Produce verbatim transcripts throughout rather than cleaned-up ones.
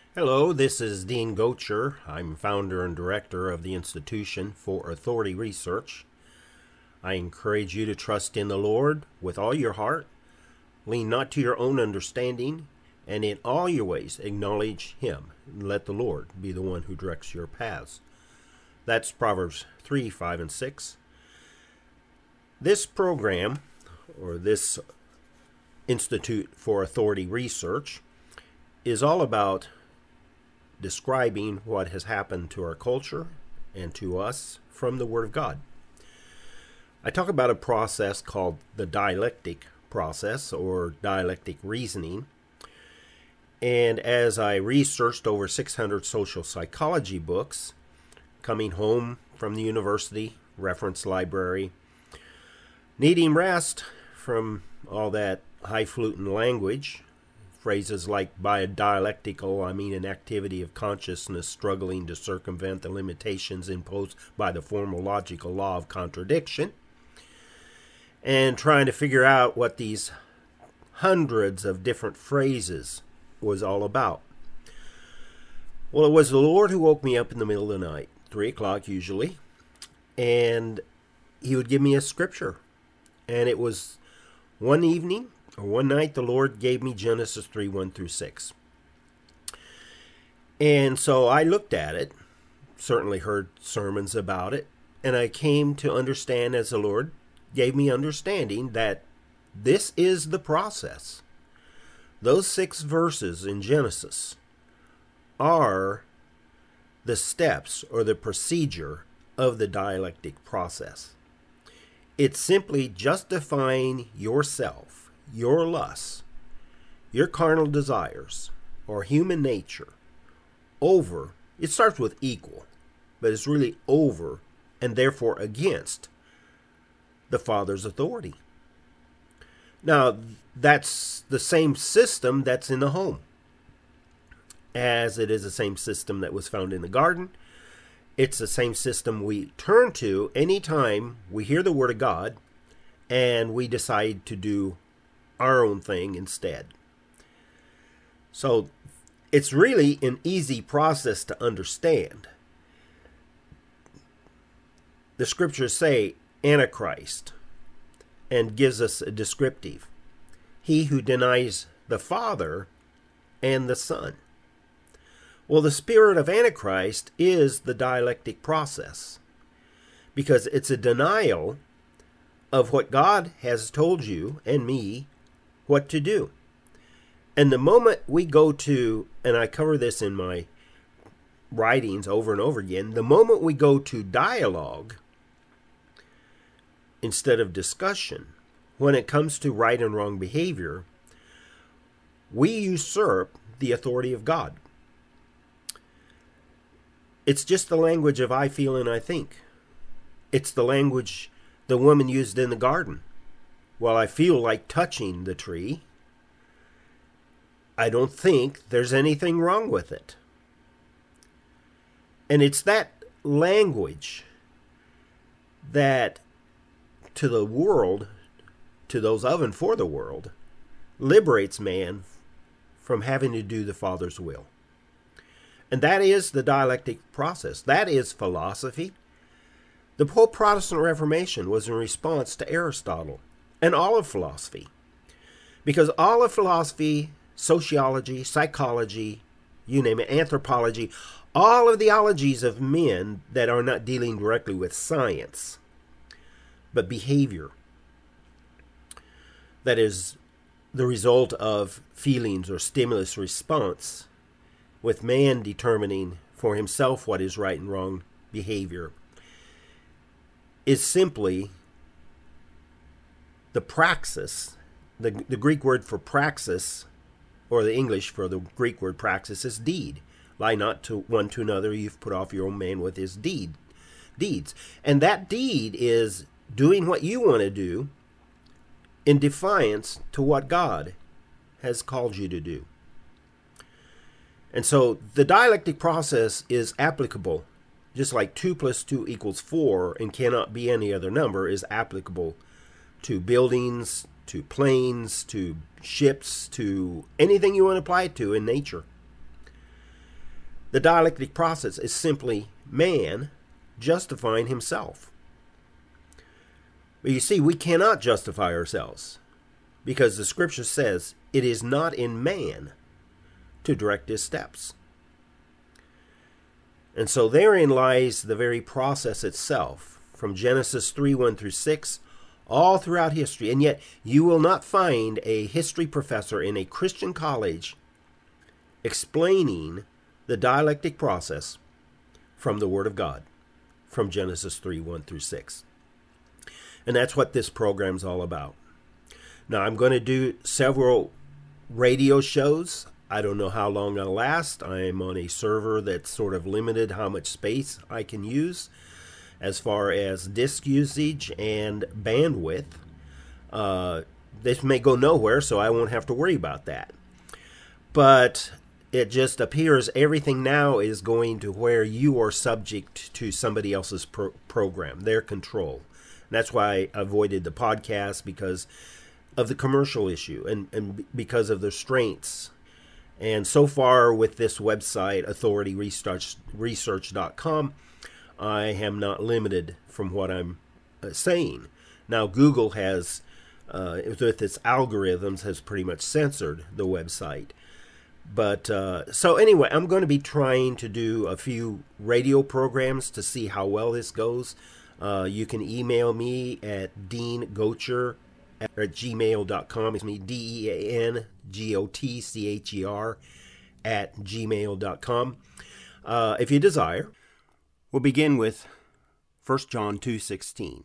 Hello, this is Dean Gocher. I'm founder and director of the Institution for Authority Research. I encourage you to trust in the Lord with all your heart, lean not to your own understanding, and in all your ways acknowledge Him. And let the Lord be the one who directs your paths. That's Proverbs three, five, and six. This program, or this Institute for Authority Research, is all about describing what has happened to our culture and to us from the Word of God. I talk about a process called the dialectic process or dialectic reasoning. And as I researched over six hundred social psychology books, coming home from the university, reference library, needing rest from all that highfalutin language, phrases like by a dialectical, I mean an activity of consciousness struggling to circumvent the limitations imposed by the formal logical law of contradiction, and trying to figure out what these hundreds of different phrases was all about. Well, it was the Lord who woke me up in the middle of the night, three o'clock usually, and He would give me a scripture. And it was one evening, or one night, the Lord gave me Genesis three, one through six. And so I looked at it, certainly heard sermons about it, and I came to understand as the Lord gave me understanding that this is the process. Those six verses in Genesis are the steps or the procedure of the dialectic process. It's simply justifying yourself, your lusts, your carnal desires, or human nature over, it starts with equal, but it's really over and therefore against the Father's authority. Now, that's the same system that's in the home, as it is the same system that was found in the garden. It's the same system we turn to anytime we hear the Word of God and we decide to do our own thing instead. So it's really an easy process to understand. The scriptures say Antichrist and gives us a descriptive. He who denies the Father and the Son. Well, the spirit of Antichrist is the dialectic process because it's a denial of what God has told you and me what to do. And the moment we go to, and I cover this in my writings over and over again, the moment we go to dialogue instead of discussion, when it comes to right and wrong behavior, we usurp the authority of God. It's just the language of I feel and I think. It's the language the woman used in the garden. Well, I feel like touching the tree. I don't think there's anything wrong with it. And it's that language that to the world, to those of and for the world, liberates man from having to do the Father's will. And that is the dialectic process. That is philosophy. The whole Protestant Reformation was in response to Aristotle and all of philosophy. Because all of philosophy, sociology, psychology, you name it, anthropology, all of the ologies of men that are not dealing directly with science, but behavior, that is the result of feelings or stimulus response, with man determining for himself what is right and wrong behavior, is simply the praxis. The, the Greek word for praxis, or the English for the Greek word praxis, is deed. Lie not to one to another, you've put off your own man with his deed. Deeds. And that deed is doing what you want to do in defiance to what God has called you to do. And so the dialectic process is applicable, just like two plus two equals four and cannot be any other number, is applicable to buildings, to planes, to ships, to anything you want to apply it to in nature. The dialectic process is simply man justifying himself. But you see, we cannot justify ourselves because the scripture says it is not in man to direct his steps. And so therein lies the very process itself, from Genesis three, one through six, all throughout history. And yet you will not find a history professor in a Christian college explaining the dialectic process from the Word of God, from Genesis three, one through six. And that's what this program's all about. Now, I'm going to do several radio shows. I don't know how long I'll last. I'm on a server that's sort of limited how much space I can use as far as disk usage and bandwidth. Uh, this may go nowhere, so I won't have to worry about that. But it just appears everything now is going to where you are subject to somebody else's pro- program, their control. And that's why I avoided the podcast, because of the commercial issue and, and because of the restraints. And so far with this website, authority research dot com, I am not limited from what I'm uh, saying. Now, Google has, uh, with its algorithms, has pretty much censored the website. But, uh, so anyway, I'm going to be trying to do a few radio programs to see how well this goes. Uh, you can email me at deangocher at gmail dot com. It's me, D E A N G O T C H E R at gmail dot com. Uh, if you desire, we'll begin with First John two sixteen.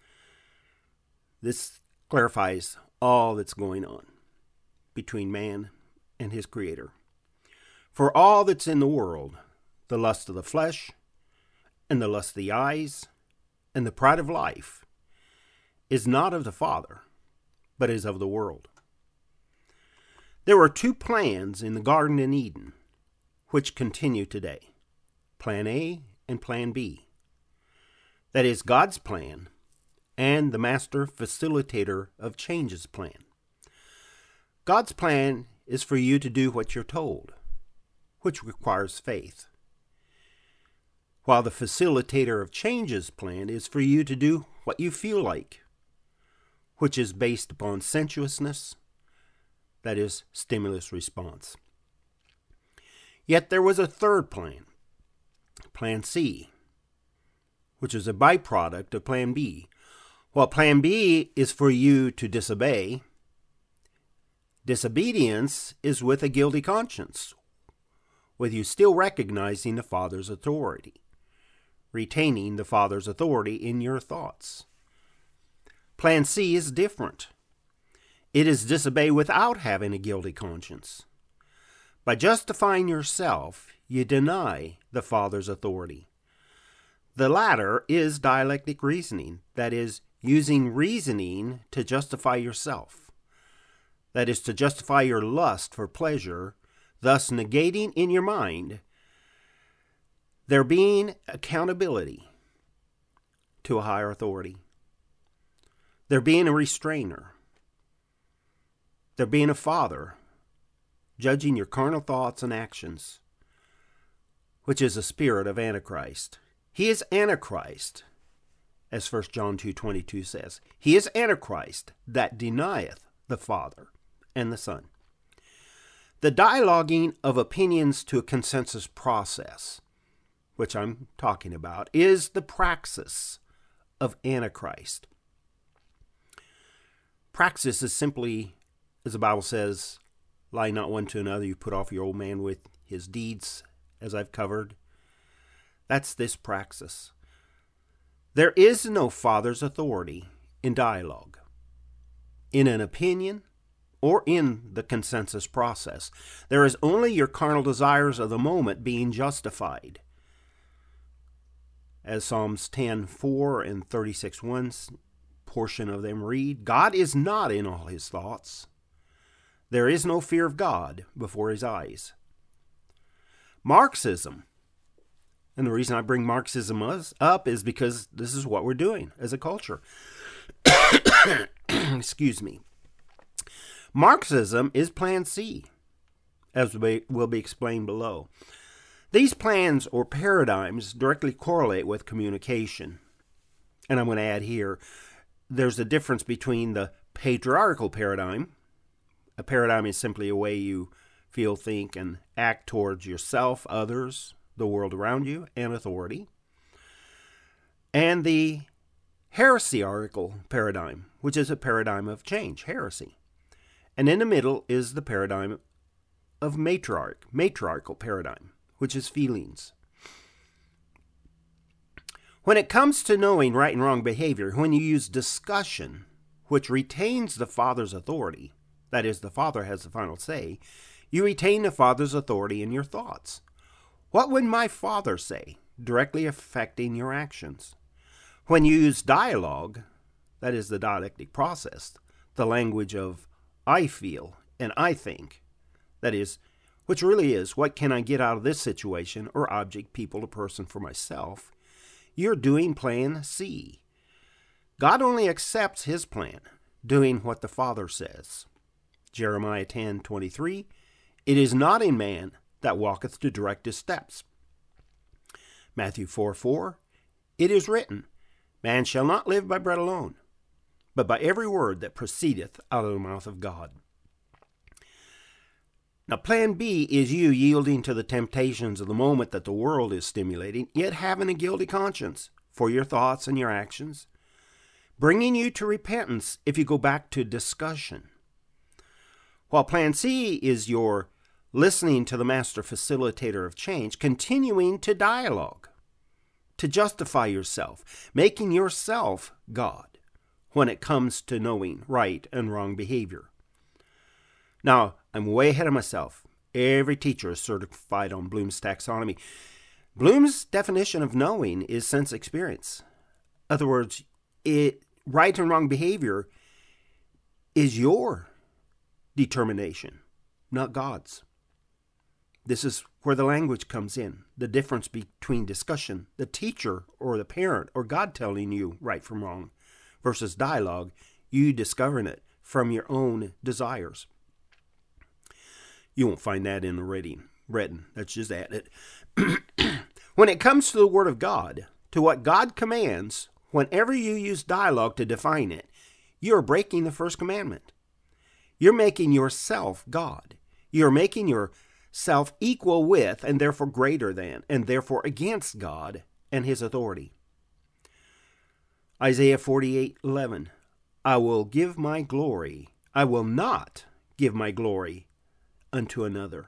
This clarifies all that's going on between man and his Creator. For all that's in the world, the lust of the flesh, and the lust of the eyes, and the pride of life, is not of the Father, but is of the world. There were two plans in the Garden in Eden, which continue today. Plan A and Plan B. That is God's plan and the master facilitator of change's plan. God's plan is for you to do what you're told, which requires faith, while the facilitator of change's plan is for you to do what you feel like, which is based upon sensuousness, that is, stimulus response. Yet there was a third plan, Plan C, which is a byproduct of Plan B. While Plan B is for you to disobey, disobedience is with a guilty conscience, with you still recognizing the Father's authority, retaining the Father's authority in your thoughts. Plan C is different. It is disobey without having a guilty conscience. By justifying yourself, you deny the Father's authority. The latter is dialectic reasoning, that is, using reasoning to justify yourself. That is, to justify your lust for pleasure, thus negating in your mind there being accountability to a higher authority. There being a restrainer. There being a father judging your carnal thoughts and actions, which is a spirit of Antichrist. He is Antichrist, as First John two twenty-two says. He is Antichrist that denieth the Father and the Son. The dialoguing of opinions to a consensus process, which I'm talking about, is the praxis of Antichrist. Praxis is simply, as the Bible says, lie not one to another, you put off your old man with his deeds, as I've covered. That's this praxis. There is no Father's authority in dialogue, in an opinion, or in the consensus process. There is only your carnal desires of the moment being justified. As Psalms ten four and thirty-six one portion of them read, God is not in all his thoughts. There is no fear of God before his eyes. Marxism, and the reason I bring Marxism up is because this is what we're doing as a culture. Excuse me. Marxism is Plan C, as will be explained below. These plans or paradigms directly correlate with communication. And I'm going to add here, there's a difference between the patriarchal paradigm. A paradigm is simply a way you feel, think, and act towards yourself, others, the world around you, and authority. And the heresiarchal paradigm, which is a paradigm of change, heresy. And in the middle is the paradigm of matriarch, matriarchal paradigm, which is feelings. When it comes to knowing right and wrong behavior, when you use discussion, which retains the Father's authority, that is, the Father has the final say, you retain the Father's authority in your thoughts. What would my Father say, directly affecting your actions? When you use dialogue, that is the dialectic process, the language of I feel and I think, that is, which really is, what can I get out of this situation or object, people, or person for myself? You're doing plan C. God only accepts his plan, doing what the Father says. Jeremiah ten twenty-three, it is not in man that walketh to direct his steps. Matthew four four, it is written, man shall not live by bread alone, but by every word that proceedeth out of the mouth of God. Now, plan B is you yielding to the temptations of the moment that the world is stimulating, yet having a guilty conscience for your thoughts and your actions, bringing you to repentance if you go back to discussion. While plan C is your listening to the master facilitator of change, continuing to dialogue, to justify yourself, making yourself God when it comes to knowing right and wrong behavior. Now, I'm way ahead of myself. Every teacher is certified on Bloom's taxonomy. Bloom's definition of knowing is sense experience. In other words, it, right and wrong behavior is your determination, not God's. This is where the language comes in, the difference between discussion, the teacher or the parent or God telling you right from wrong, versus dialogue, you discovering it from your own desires. You won't find that in the reading, written. That's just added. When it comes to the Word of God, to what God commands, whenever you use dialogue to define it, you're breaking the first commandment. You're making yourself God. You're making yourself equal with, and therefore greater than, and therefore against God and his authority. Isaiah forty-eight eleven, I will give my glory, I will not give my glory unto another.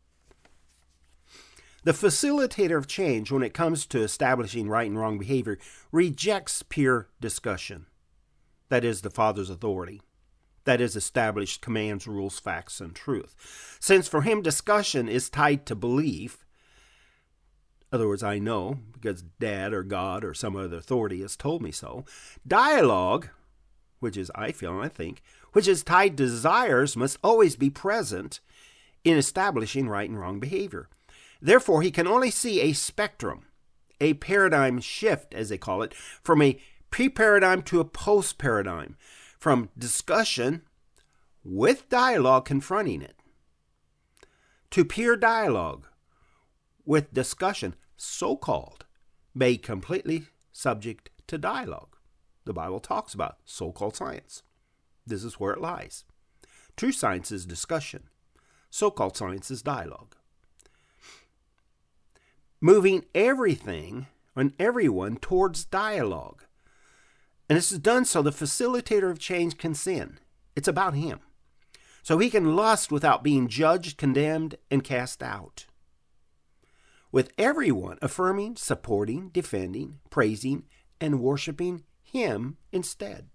The facilitator of change, when it comes to establishing right and wrong behavior, rejects pure discussion. That is the Father's authority. That is established commands, rules, facts, and truth. Since for him discussion is tied to belief, in other words, I know, because Dad or God or some other authority has told me so. Dialogue, which is I feel and I think, which is tied to desires, must always be present in establishing right and wrong behavior. Therefore, he can only see a spectrum, a paradigm shift, as they call it, from a pre-paradigm to a post-paradigm, from discussion with dialogue confronting it, to pure dialogue with discussion, so-called, made completely subject to dialogue. The Bible talks about so-called science. This is where it lies. True science is discussion. So-called science is dialogue. Moving everything and everyone towards dialogue. And this is done so the facilitator of change can sin. It's about him. So he can lust without being judged, condemned, and cast out. With everyone affirming, supporting, defending, praising, and worshiping him instead.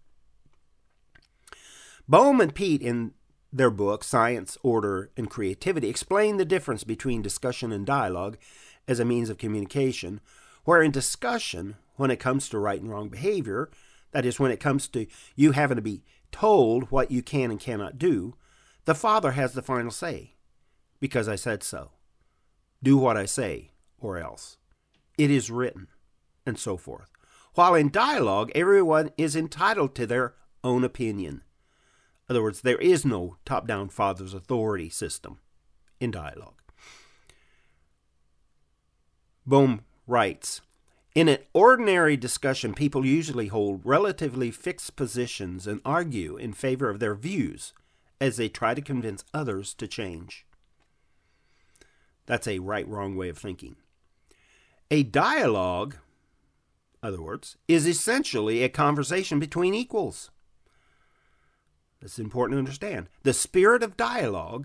Bohm and Pete, in their book, Science, Order, and Creativity, explain the difference between discussion and dialogue as a means of communication, where in discussion, when it comes to right and wrong behavior, that is, when it comes to you having to be told what you can and cannot do, the Father has the final say, because I said so. Do what I say, or else. It is written, and so forth. While in dialogue, everyone is entitled to their own opinion. In other words, there is no top-down Father's authority system in dialogue. Bohm writes, in an ordinary discussion, people usually hold relatively fixed positions and argue in favor of their views as they try to convince others to change. That's a right-wrong way of thinking. A dialogue, in other words, is essentially a conversation between equals. It's important to understand. The spirit of dialogue,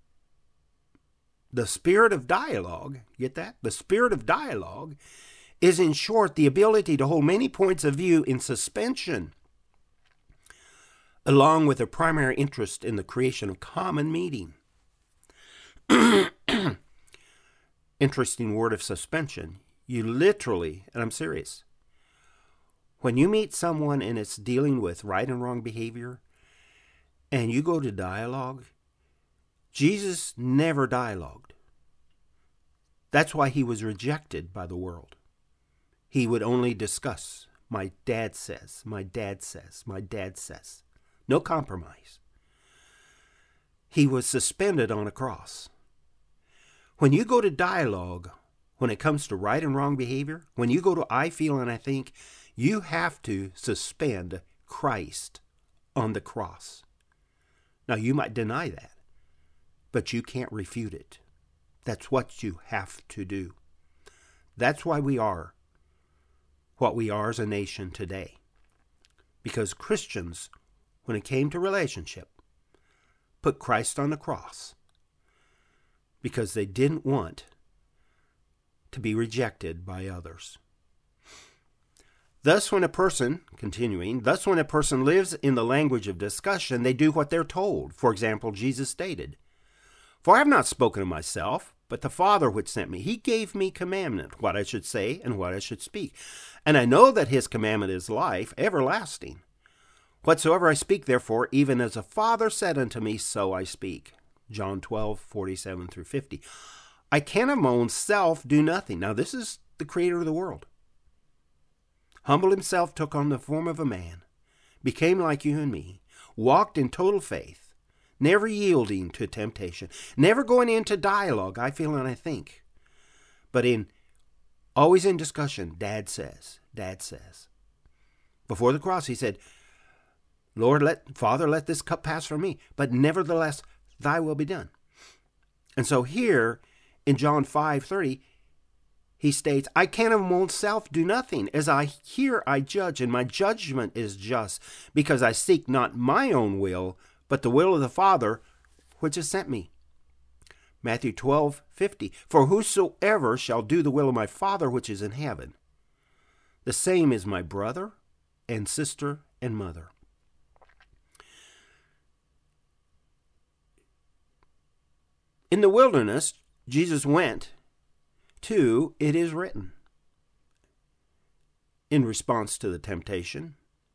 the spirit of dialogue, get that? The spirit of dialogue is, in short, the ability to hold many points of view in suspension, along with a primary interest in the creation of common meaning. Interesting word of suspension. You literally, and I'm serious, when you meet someone and it's dealing with right and wrong behavior, and you go to dialogue, Jesus never dialogued. That's why he was rejected by the world. He would only discuss. My dad says, my dad says, my dad says. No compromise. He was suspended on a cross. When you go to dialogue, when it comes to right and wrong behavior, when you go to I feel and I think, you have to suspend Christ on the cross. Now, you might deny that, but you can't refute it. That's what you have to do. That's why we are what we are as a nation today. Because Christians, when it came to relationship, put Christ on the cross because they didn't want to be rejected by others. Thus, when a person, continuing, thus when a person lives in the language of discussion, they do what they're told. For example, Jesus stated, "For I have not spoken of myself, but the Father which sent me, he gave me commandment, what I should say and what I should speak. And I know that his commandment is life, everlasting. Whatsoever I speak, therefore, even as the Father said unto me, so I speak." John twelve, forty-seven through fifty. I can of my own self do nothing. Now, this is the creator of the world. Humbled himself, took on the form of a man, became like you and me, walked in total faith, never yielding to temptation, never going into dialogue, I feel and I think, but in always in discussion, Dad says, Dad says. Before the cross, he said, Lord, let Father, let this cup pass from me, but nevertheless, thy will be done. And so here in John five thirty, he states, I can of my own self do nothing. As I hear, I judge, and my judgment is just, because I seek not my own will, but the will of the Father which has sent me. Matthew twelve fifty. For whosoever shall do the will of my Father which is in heaven, the same is my brother and sister and mother. In the wilderness, Jesus went to, it is written, in response to the temptation.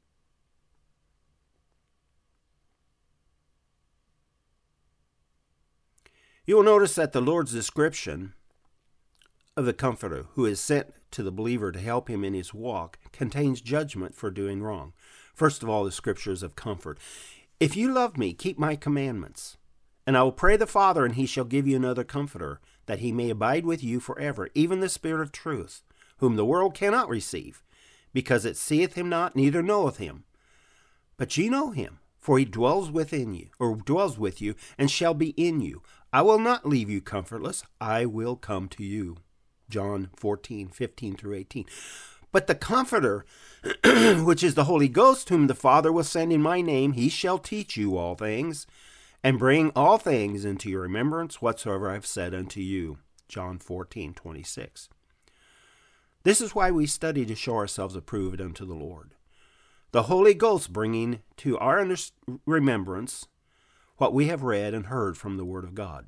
You will notice that the Lord's description of the Comforter who is sent to the believer to help him in his walk contains judgment for doing wrong. First of all, the scriptures of comfort. If you love me, keep my commandments. And I will pray the Father, and he shall give you another Comforter, that he may abide with you forever, even the Spirit of truth, whom the world cannot receive, because it seeth him not, neither knoweth him. But ye know him, for he dwells within you, or dwells with you, and shall be in you. I will not leave you comfortless, I will come to you. John fourteen, fifteen through eighteen. But the Comforter, which is the Holy Ghost, whom the Father will send in my name, he shall teach you all things, and bring all things into your remembrance whatsoever I have said unto you. John fourteen, twenty-six. This is why we study to show ourselves approved unto the Lord. The Holy Ghost bringing to our remembrance what we have read and heard from the Word of God.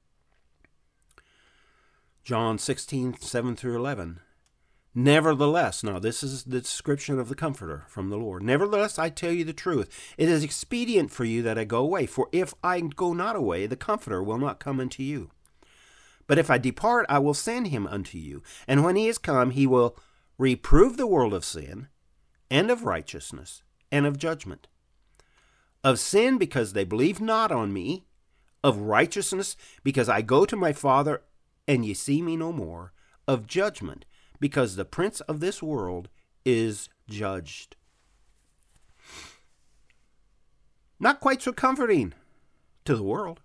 John sixteen, seven through eleven. Nevertheless, now this is the description of the Comforter from the Lord. Nevertheless, I tell you the truth. It is expedient for you that I go away. For if I go not away, the Comforter will not come unto you. But if I depart, I will send him unto you. And when he is come, he will reprove the world of sin, and of righteousness, and of judgment. Of sin, because they believe not on me. Of righteousness, because I go to my Father, and ye see me no more. of judgment, because the prince of this world is judged. Not quite so comforting to the world.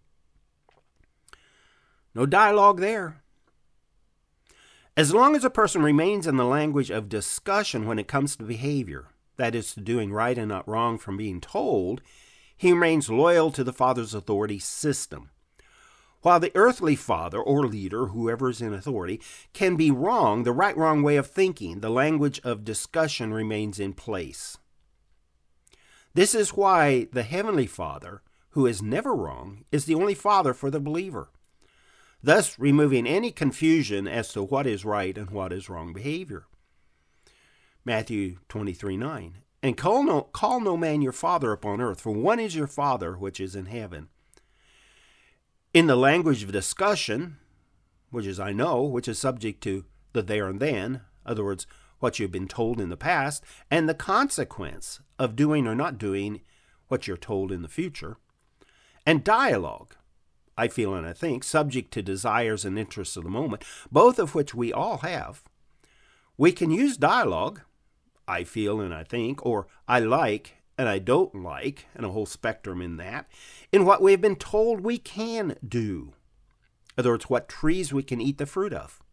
No dialogue there. As long as a person remains in the language of discussion when it comes to behavior, that is, to doing right and not wrong from being told, he remains loyal to the father's authority system. While the earthly father or leader, whoever is in authority, can be wrong, the right-wrong way of thinking, the language of discussion remains in place. This is why the Heavenly Father, who is never wrong, is the only Father for the believer, thus removing any confusion as to what is right and what is wrong behavior. Matthew twenty-three nine, and call no, call no man your father upon earth, for one is your Father which is in heaven. In the language of discussion, which is I know, which is subject to the there and then, in other words, what you've been told in the past, and the consequence of doing or not doing what you're told in the future, and dialogue, I feel and I think, subject to desires and interests of the moment, both of which we all have. We can use dialogue, I feel and I think, or I like and I don't like, and a whole spectrum in that, in what we've been told we can do. In other words, what trees we can eat the fruit of.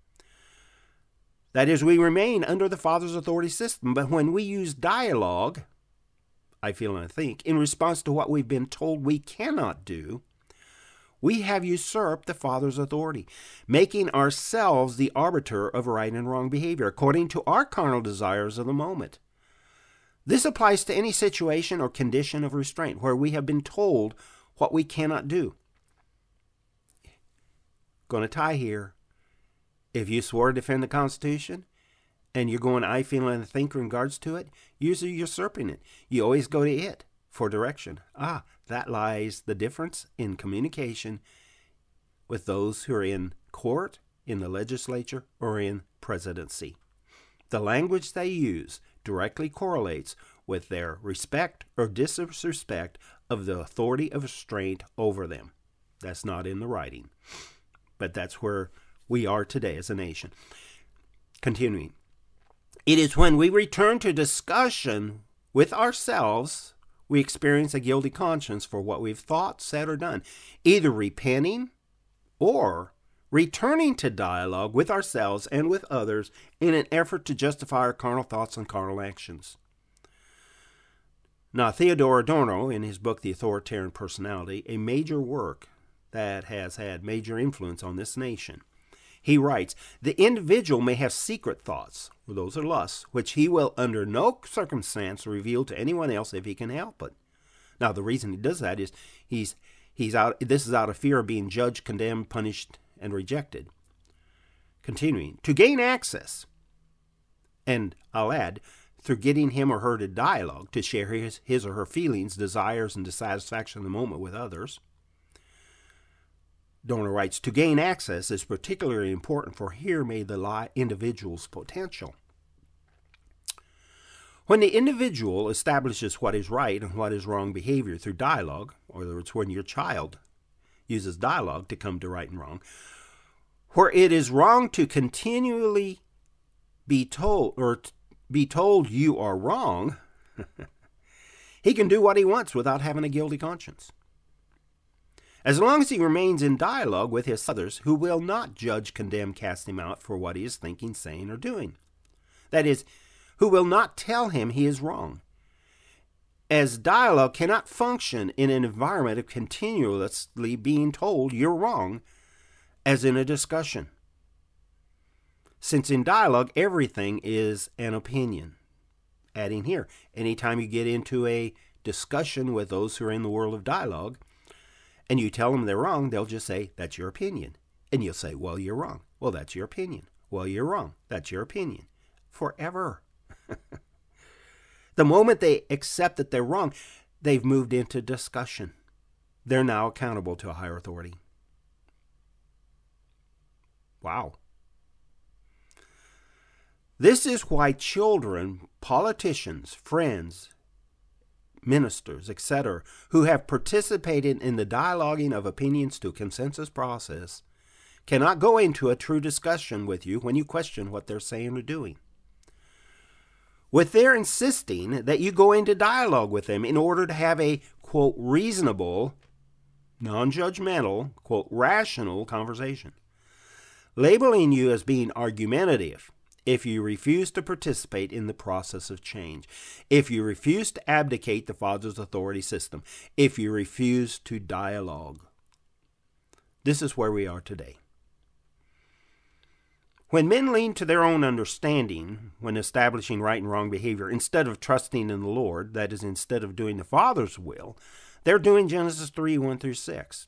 That is, we remain under the Father's authority system, but when we use dialogue, I feel and I think, in response to what we've been told we cannot do, we have usurped the Father's authority, making ourselves the arbiter of right and wrong behavior, according to our carnal desires of the moment. This applies to any situation or condition of restraint where we have been told what we cannot do. Going to tie here. If you swore to defend the Constitution and you're going, I feel and think in regards to it, you're usurping it. You always go to it for direction. Ah, that lies the difference in communication with those who are in court, in the legislature, or in presidency. The language they use directly correlates with their respect or disrespect of the authority of restraint over them. That's not in the writing, but that's where we are today as a nation. Continuing. It is when we return to discussion with ourselves, we experience a guilty conscience for what we've thought, said, or done, either repenting or returning to dialogue with ourselves and with others in an effort to justify our carnal thoughts and carnal actions. Now, Theodore Adorno, in his book The Authoritarian Personality, a major work that has had major influence on this nation, he writes, the individual may have secret thoughts, or those are lusts, which he will under no circumstance reveal to anyone else if he can help it. Now, the reason he does that is he's he's out. This is out of fear of being judged, condemned, punished, and rejected. Continuing, to gain access, and I'll add, through getting him or her to dialogue, to share his, his or her feelings, desires, and dissatisfaction in the moment with others. Donor writes, to gain access is particularly important, for here may lie individual's potential. When the individual establishes what is right and what is wrong behavior through dialogue, or in other words, when your child uses dialogue to come to right and wrong, where it is wrong to continually be told or t- be told you are wrong, he can do what he wants without having a guilty conscience. As long as he remains in dialogue with his others who will not judge, condemn, cast him out for what he is thinking, saying, or doing. That is, who will not tell him he is wrong. As dialogue cannot function in an environment of continuously being told you're wrong, as in a discussion. Since in dialogue, everything is an opinion. Adding here, anytime you get into a discussion with those who are in the world of dialogue, and you tell them they're wrong, they'll just say, that's your opinion. And you'll say, well, you're wrong. Well, that's your opinion. Well, you're wrong. That's your opinion. Forever. The moment they accept that they're wrong, they've moved into discussion. They're now accountable to a higher authority. Wow. This is why children, politicians, friends, ministers, et cetera, who have participated in the dialoguing of opinions to a consensus process cannot go into a true discussion with you when you question what they're saying or doing. With their insisting that you go into dialogue with them in order to have a, quote, reasonable, non-judgmental, quote, rational conversation. Labeling you as being argumentative if you refuse to participate in the process of change, if you refuse to abdicate the Father's authority system, if you refuse to dialogue. This is where we are today. When men lean to their own understanding when establishing right and wrong behavior, instead of trusting in the Lord, that is, instead of doing the Father's will, they're doing Genesis three, one through six.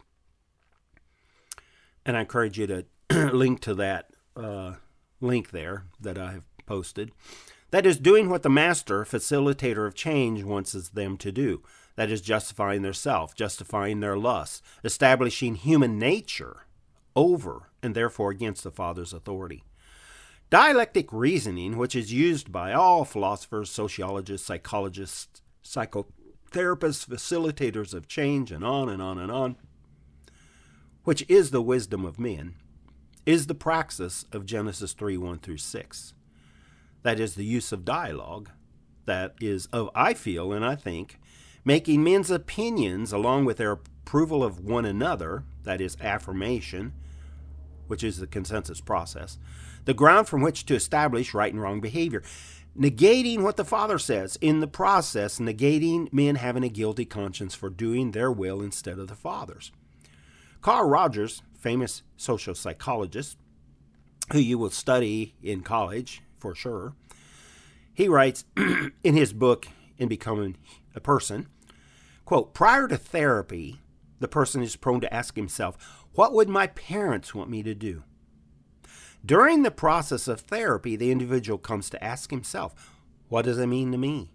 And I encourage you to link to that uh, link there that I have posted. That is, doing what the master, facilitator of change, wants them to do. That is, justifying their self, justifying their lusts, establishing human nature over and therefore against the Father's authority. Dialectic reasoning, which is used by all philosophers, sociologists, psychologists, psychotherapists, facilitators of change, and on and on and on, which is the wisdom of men, is the praxis of Genesis three, one through six. That is the use of dialogue, that is of, I feel and I think, making men's opinions along with their approval of one another, that is affirmation, which is the consensus process, the ground from which to establish right and wrong behavior, negating what the Father says, in the process negating men having a guilty conscience for doing their will instead of the Father's. Carl Rogers, famous social psychologist, who you will study in college for sure, he writes in his book, In Becoming a Person, quote, prior to therapy, the person is prone to ask himself, what would my parents want me to do? During the process of therapy, the individual comes to ask himself, what does it mean to me?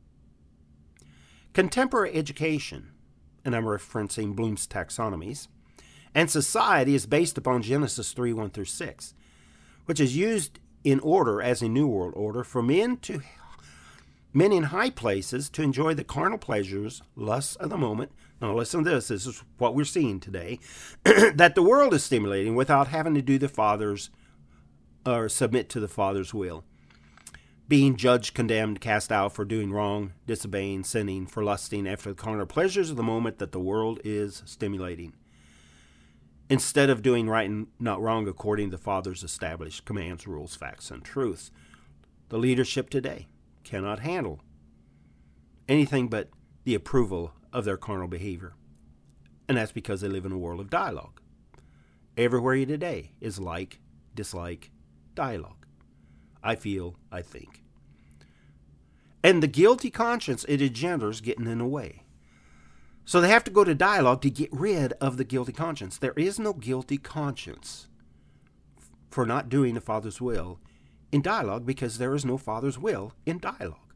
Contemporary education, and I'm referencing Bloom's taxonomies, and society is based upon Genesis three, one through six, which is used in order as a New World Order for men to men in high places to enjoy the carnal pleasures, lusts of the moment. Now listen to this, this is what we're seeing today, that the world is stimulating without having to do the Father's or submit to the Father's will. Being judged, condemned, cast out for doing wrong, disobeying, sinning, for lusting after the carnal pleasures of the moment that the world is stimulating, instead of doing right and not wrong according to the Father's established commands, rules, facts, and truths. The leadership today cannot handle anything but the approval of their carnal behavior. And that's because they live in a world of dialogue. Everywhere today is like, dislike, dialogue. I feel, I think. And the guilty conscience it engenders getting in the way. So they have to go to dialogue to get rid of the guilty conscience. There is no guilty conscience for not doing the Father's will in dialogue because there is no Father's will in dialogue.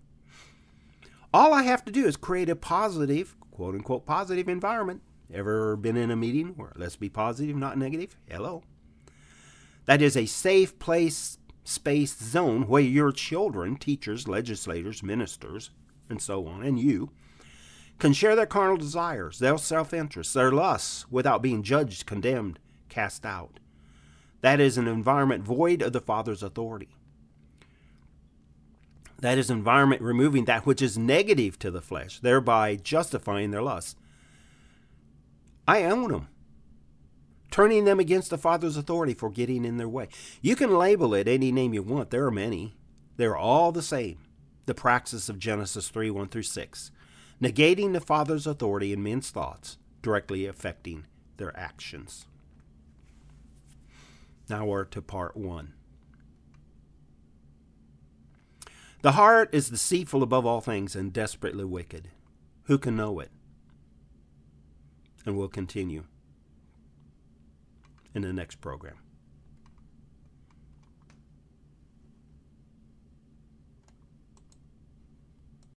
All I have to do is create a positive, quote-unquote positive environment. Ever been in a meeting where let's be positive, not negative? Hello. That is a safe place, space, zone where your children, teachers, legislators, ministers, and so on, and you, can share their carnal desires, their self-interests, their lusts, without being judged, condemned, cast out. That is an environment void of the Father's authority. That is an environment removing that which is negative to the flesh, thereby justifying their lusts. I own them, turning them against the Father's authority for getting in their way. You can label it any name you want. There are many. They're all the same. The praxis of Genesis three, one through six. Negating the Father's authority in men's thoughts, directly affecting their actions. Now we're to part one. The heart is deceitful above all things and desperately wicked. Who can know it? And we'll continue in the next program.